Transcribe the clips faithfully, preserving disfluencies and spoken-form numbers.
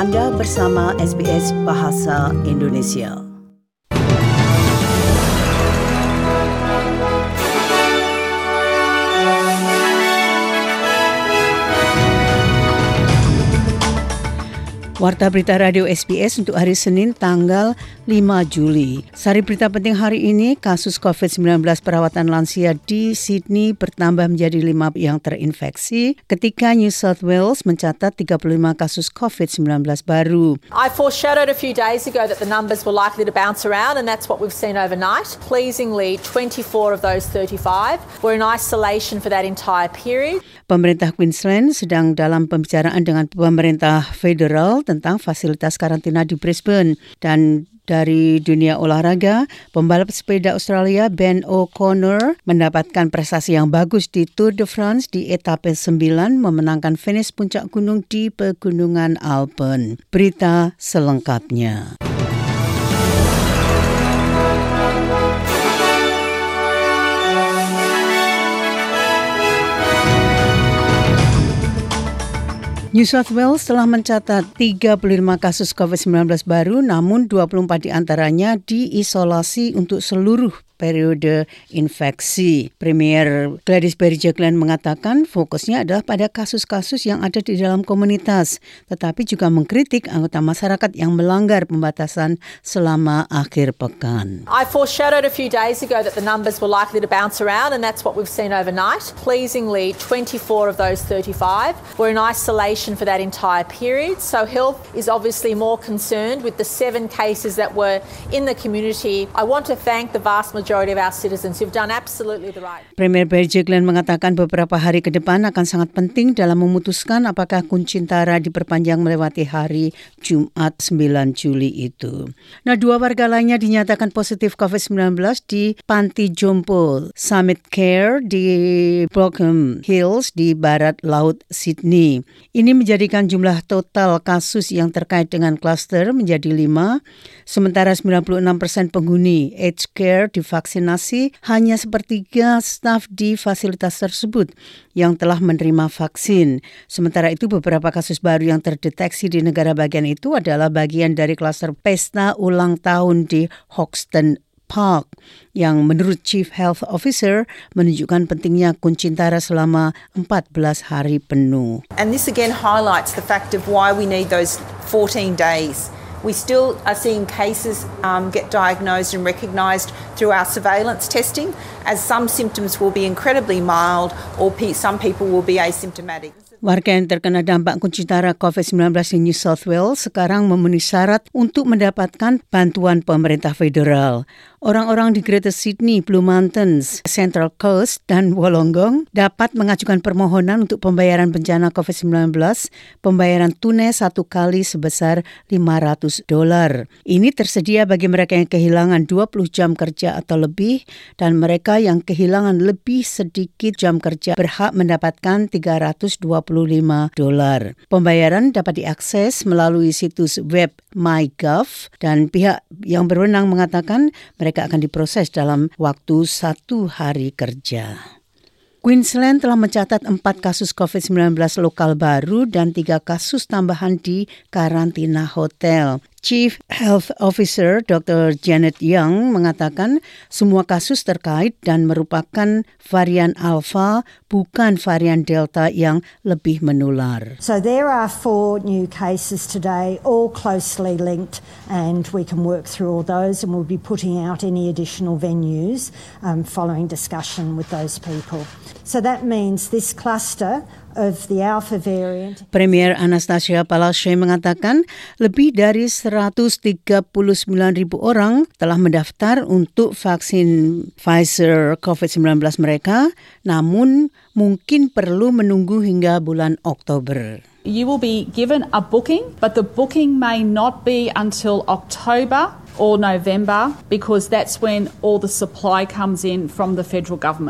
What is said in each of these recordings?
Anda bersama S B S Bahasa Indonesia. Warta Berita Radio S B S untuk hari Senin tanggal lima Juli. Sari berita penting hari ini, kasus covid sembilan belas perawatan lansia di Sydney bertambah menjadi lima yang terinfeksi ketika New South Wales mencatat tiga puluh lima kasus covid sembilan belas baru. I foreshadowed a few days ago that the numbers were likely to bounce around, and that's what we've seen overnight. Pleasingly, twenty-four of those thirty-five were in isolation for that entire period. Pemerintah Queensland sedang dalam pembicaraan dengan pemerintah federal tentang fasilitas karantina di Brisbane. Dan dari dunia olahraga, pembalap sepeda Australia Ben O'Connor mendapatkan prestasi yang bagus di Tour de France di etape sembilan, memenangkan finish puncak gunung di Pegunungan Alpen. Berita selengkapnya. New South Wales telah mencatat tiga puluh lima kasus covid sembilan belas baru, namun dua puluh empat diantaranya diisolasi untuk seluruh periode infeksi. Premier Gladys Berejiklian mengatakan fokusnya adalah pada kasus-kasus yang ada di dalam komunitas, tetapi juga mengkritik anggota masyarakat yang melanggar pembatasan selama akhir pekan. I foreshadowed a few days ago that the numbers were likely to bounce around, and that's what we've seen overnight. Pleasingly, twenty-four of those thirty-five were in isolation for that entire period. So health is obviously more concerned with the seven cases that were in the community. I want to thank the vast majority of our citizens who've done absolutely the right. Premier Berejiklian mengatakan beberapa hari ke depan akan sangat penting dalam memutuskan apakah Kuncintara diperpanjang melewati hari Jumat sembilan Juli itu. Nah, dua warga lainnya dinyatakan positif covid sembilan belas di Panti Jompo Summit Care di Brockham Hills di barat laut Sydney. Ini menjadikan jumlah total kasus yang terkait dengan kluster menjadi lima, sementara sembilan puluh enam persen penghuni aged care divaksinasi, hanya sepertiga staf di fasilitas tersebut yang telah menerima vaksin. Sementara itu, beberapa kasus baru yang terdeteksi di negara bagian itu adalah bagian dari kluster pesta ulang tahun di Hoxton Park, yang menurut Chief Health Officer menunjukkan pentingnya Kuncintara selama empat belas hari penuh. And this again highlights the fact of why we need those fourteen days. We still are seeing cases um, get diagnosed and recognised through our surveillance testing, as some symptoms will be incredibly mild or pe- some people will be asymptomatic. Warga yang terkena dampak Kuncintara covid sembilan belas di New South Wales sekarang memenuhi syarat untuk mendapatkan bantuan pemerintah federal. Orang-orang di Greater Sydney, Blue Mountains, Central Coast, dan Wollongong dapat mengajukan permohonan untuk pembayaran bencana covid sembilan belas, pembayaran tunai satu kali sebesar lima ratus dolar. Ini tersedia bagi mereka yang kehilangan dua puluh jam kerja atau lebih, dan mereka yang kehilangan lebih sedikit jam kerja berhak mendapatkan tiga ratus dua puluh lima dolar. Pembayaran dapat diakses melalui situs web MyGov, dan pihak yang berwenang mengatakan mereka akan diproses dalam waktu satu hari kerja. Queensland telah mencatat empat kasus covid sembilan belas lokal baru dan tiga kasus tambahan di karantina hotel. Chief Health Officer Doktor Janet Young mengatakan semua kasus terkait dan merupakan varian Alpha, bukan varian Delta yang lebih menular. So there are four new cases today, all closely linked, and we can work through all those, and we'll be putting out any additional venues um, following discussion with those people. So that means this cluster of the Alpha variant. Premier Anastasia Palaszczuk mengatakan lebih dari seratus tiga puluh sembilan ribu orang telah mendaftar untuk vaksin Pfizer covid sembilan belas mereka, namun mungkin perlu menunggu hingga bulan Oktober. You will be given a booking, but the booking may not be until October or November, because that's when all the supply comes in from the federal government.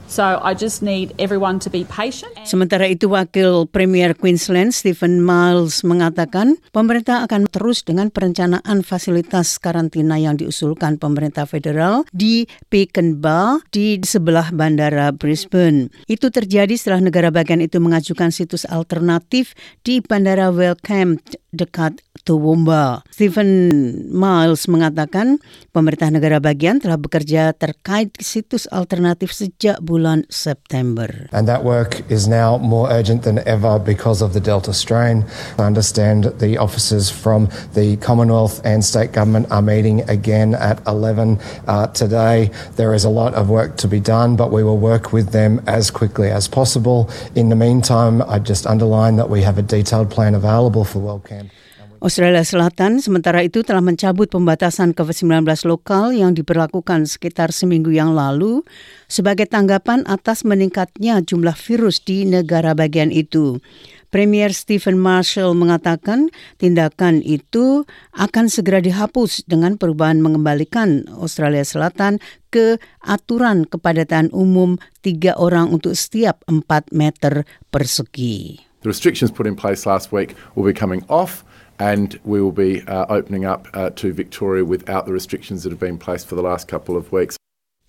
So I just need everyone to be patient. Sementara itu, Wakil Premier Queensland Stephen Miles mengatakan pemerintah akan terus dengan perencanaan fasilitas karantina yang diusulkan pemerintah federal di Pinkenba di sebelah bandara Brisbane. Itu terjadi setelah negara bagian itu mengajukan situs alternatif di bandara Wellcamp dekat Toowoomba. Stephen Miles mengatakan pemerintah negara bagian telah bekerja terkait situs alternatif sejak bulan September. And that work is now more urgent than ever because of the Delta strain. I understand the officers from the Commonwealth and state government are meeting again at eleven uh, today. There is a lot of work to be done, but we will work with them as quickly as possible. In the meantime, I just underline that we have a detailed plan available for Wellcamp. Australia Selatan sementara itu telah mencabut pembatasan covid sembilan belas lokal yang diberlakukan sekitar seminggu yang lalu sebagai tanggapan atas meningkatnya jumlah virus di negara bagian itu. Premier Stephen Marshall mengatakan tindakan itu akan segera dihapus dengan perubahan mengembalikan Australia Selatan ke aturan kepadatan umum tiga orang untuk setiap empat meter persegi. The restrictions put in place last week will be coming off. And we will be uh, opening up uh, to Victoria without the restrictions that have been placed for the last couple of weeks.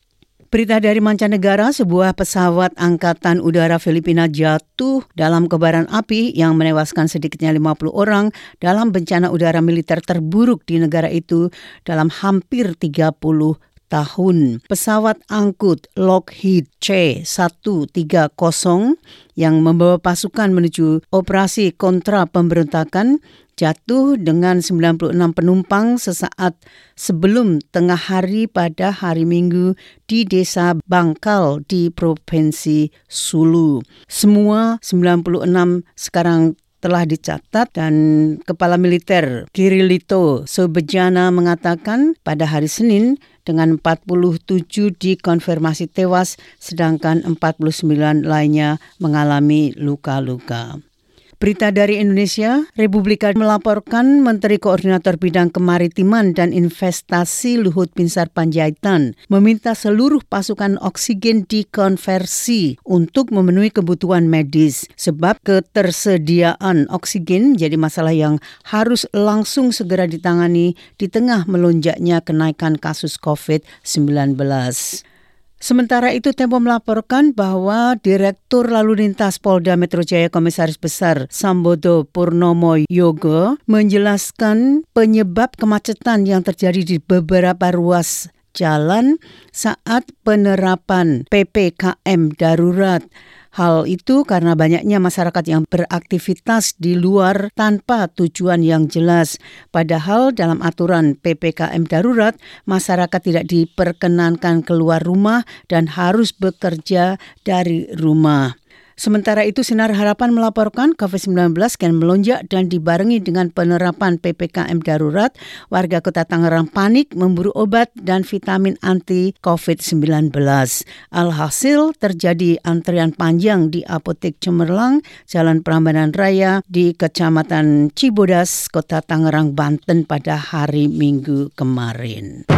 Berita dari mancanegara, sebuah pesawat Angkatan Udara Filipina jatuh dalam kobaran api yang menewaskan sedikitnya lima puluh orang dalam bencana udara militer terburuk di negara itu dalam hampir tiga puluh tahun. Pesawat angkut Lockheed C seratus tiga puluh yang membawa pasukan menuju operasi kontra pemberontakan jatuh dengan sembilan puluh enam penumpang sesaat sebelum tengah hari pada hari Minggu di desa Bangkal di Provinsi Sulu. Semua sembilan puluh enam sekarang telah dicatat dan Kepala Militer Kirilito Sobejana mengatakan pada hari Senin dengan empat puluh tujuh dikonfirmasi tewas sedangkan empat puluh sembilan lainnya mengalami luka-luka. Berita dari Indonesia, Republika melaporkan Menteri Koordinator Bidang Kemaritiman dan Investasi Luhut Binsar Panjaitan meminta seluruh pasukan oksigen dikonversi untuk memenuhi kebutuhan medis sebab ketersediaan oksigen menjadi masalah yang harus langsung segera ditangani di tengah melonjaknya kenaikan kasus covid sembilan belas. Sementara itu, Tempo melaporkan bahwa Direktur Lalu Lintas Polda Metro Jaya Komisaris Besar Sambodo Purnomo Yogo menjelaskan penyebab kemacetan yang terjadi di beberapa ruas jalan saat penerapan P P K M darurat. Hal itu karena banyaknya masyarakat yang beraktivitas di luar tanpa tujuan yang jelas. Padahal dalam aturan P P K M darurat, masyarakat tidak diperkenankan keluar rumah dan harus bekerja dari rumah. Sementara itu, Sinar Harapan melaporkan covid sembilan belas kian melonjak dan dibarengi dengan penerapan P P K M darurat, warga Kota Tangerang panik memburu obat dan vitamin anti covid sembilan belas. Alhasil terjadi antrian panjang di Apotek Cemerlang, Jalan Prambanan Raya di Kecamatan Cibodas, Kota Tangerang, Banten pada hari Minggu kemarin.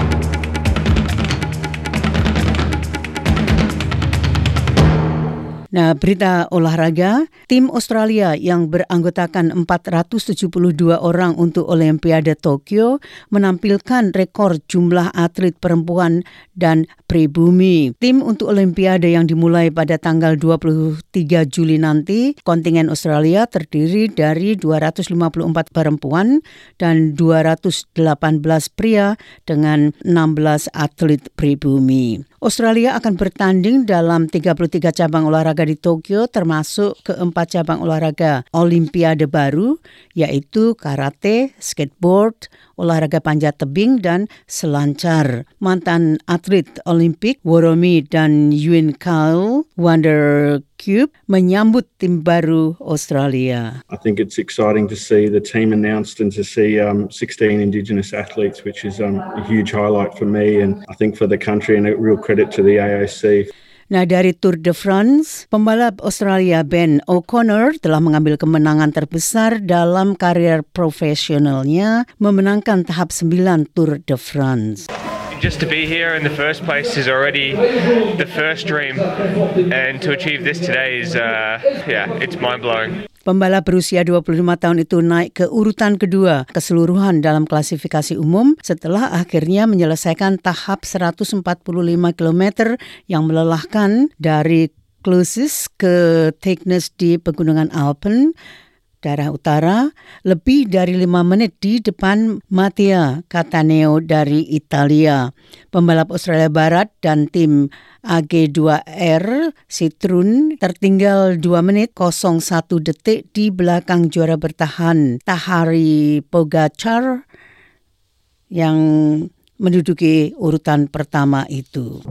Nah, berita olahraga, tim Australia yang beranggotakan empat ratus tujuh puluh dua orang untuk Olimpiade Tokyo menampilkan rekor jumlah atlet perempuan dan pribumi. Tim untuk Olimpiade yang dimulai pada tanggal dua puluh tiga Juli nanti, kontingen Australia terdiri dari dua ratus lima puluh empat perempuan dan dua ratus delapan belas pria dengan enam belas atlet pribumi. Australia akan bertanding dalam tiga puluh tiga cabang olahraga di Tokyo termasuk keempat cabang olahraga Olimpiade baru yaitu karate, skateboard, olahraga panjat tebing dan selancar. Mantan atlet Olimpik Woromi dan Yuen Kyle Wondercube menyambut tim baru Australia. I think it's exciting to see the team announced and to see um, sixteen Indigenous athletes, which is um, a huge highlight for me and I think for the country and a real credit to the A I C. Nah, dari Tour de France, pembalap Australia Ben O'Connor telah mengambil kemenangan terbesar dalam karier profesionalnya, memenangkan tahap sembilan Tour de France. just to be here in the first place is already the first dream, and to achieve this today is, uh, yeah, it's mind-blowing. Pembalap berusia dua puluh lima tahun itu naik ke urutan kedua keseluruhan dalam klasifikasi umum setelah akhirnya menyelesaikan tahap seratus empat puluh lima kilometer yang melelahkan dari Clusis ke Teknes di Pegunungan Alpen, daerah utara, lebih dari lima menit di depan Mattia Cattaneo dari Italia. Pembalap Australia Barat dan tim A G dua R Citroen tertinggal dua menit kosong satu detik di belakang juara bertahan Tahari Pogacar yang menduduki urutan pertama itu.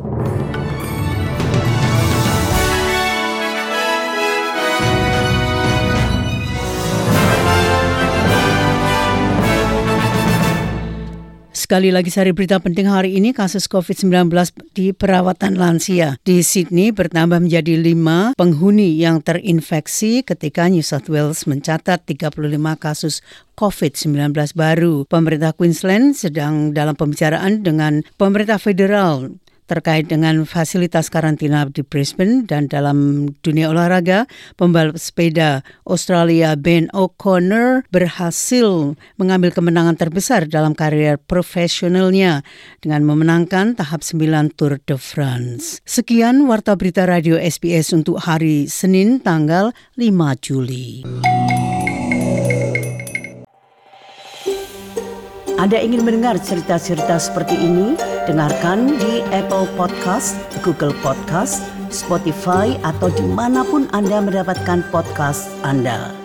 Sekali lagi sari berita penting hari ini, kasus covid sembilan belas di perawatan lansia di Sydney bertambah menjadi lima penghuni yang terinfeksi ketika New South Wales mencatat tiga puluh lima kasus covid sembilan belas baru. Pemerintah Queensland sedang dalam pembicaraan dengan pemerintah federal terkait dengan fasilitas karantina di Brisbane. Dan dalam dunia olahraga, pembalap sepeda Australia Ben O'Connor berhasil mengambil kemenangan terbesar dalam karier profesionalnya dengan memenangkan tahap sembilan Tour de France. Sekian Warta Berita Radio S B S untuk hari Senin tanggal lima Juli. Anda ingin mendengar cerita-cerita seperti ini? Dengarkan di Apple Podcast, Google Podcast, Spotify, atau dimanapun Anda mendapatkan podcast Anda.